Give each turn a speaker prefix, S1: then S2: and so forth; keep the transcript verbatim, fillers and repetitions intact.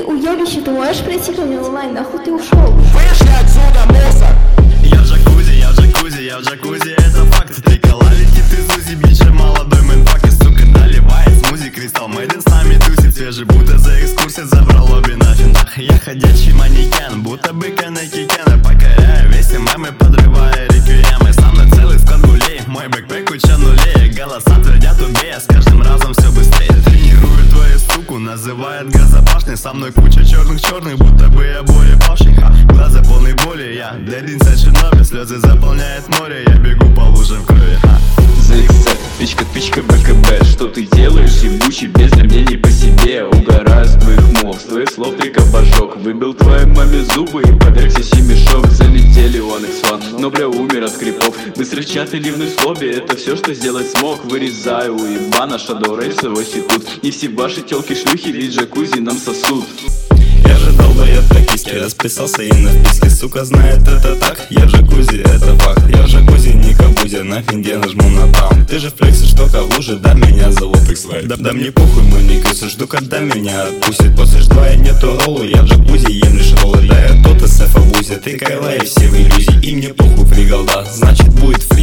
S1: уебище, ты можешь прийти ко мне онлайн, нахуй ты ушел?
S2: Вышли отсюда, мусор!
S3: Я в джакузи, я в джакузи, я в джакузи, это факт. Три кола летит из Узи, бича молодой мэнпак. И сука наливает смузи, кристалл мейден с нами тусит. Свежий будто за экскурсией забрал обе на финах. Я ходячий манекен, будто бы Канеки Кена. Покоряю весь мемы, подрывая реквиемы. Со мной целый склад гулей, мой бэкпэк куча нулей. Голоса твердят убей, а с каждым разом все быстрее. Тренирую твою суку, называет газопашной. Со мной куча черных-черных, будто бы я Боря Павший. Глаза полной боли, я Деринса Чернобыль. Слезы заполняет море, я бегу по лужам крови.
S4: ЗХЗ, пичка, пичка, БКБ. Что ты делаешь, ебучий, без мне не по себе. Угораю с твоих мов, с твоих слов ты кабажок. Выбил твоей маме зубы и повергся си мешок. Залетели он икс один, но бля умер от крипов. Быстрый чат и ливный в слобе, это все, что сделать смог. Вырезаю уебана, Shadow Race в институт. Не все ваши телки шлюхи, ведь джакузи нам сосуд.
S3: Я же долбоёб токийский, расписался и на вписке. Сука знает это так, я в джакузи, это факт. Я в джакузи, не кабузи, на финге нажму на таун. Ты же в флексе, что в луже, да меня зовут Икс-Вайт. Да, да мне похуй, мой никысы, жду, когда меня отпустит. После ждва я нету роллу, я в джакузи, ем лишь роллы. Да я тот эс эф абузит, ты кайла и все в иллюзии. И мне похуй, фригалда, значит будет